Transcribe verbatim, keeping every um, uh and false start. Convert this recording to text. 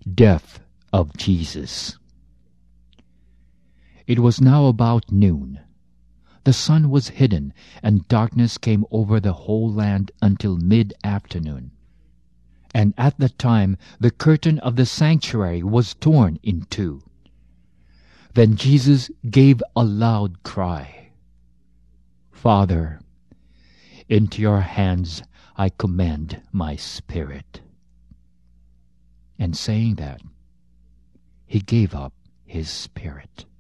Death of Jesus. It was now about noon. The sun was hidden, and darkness came over the whole land until mid-afternoon. And at that time the curtain of the sanctuary was torn in two. Then Jesus gave a loud cry, "Father, into your hands I commend my spirit." And saying that, he gave up his spirit.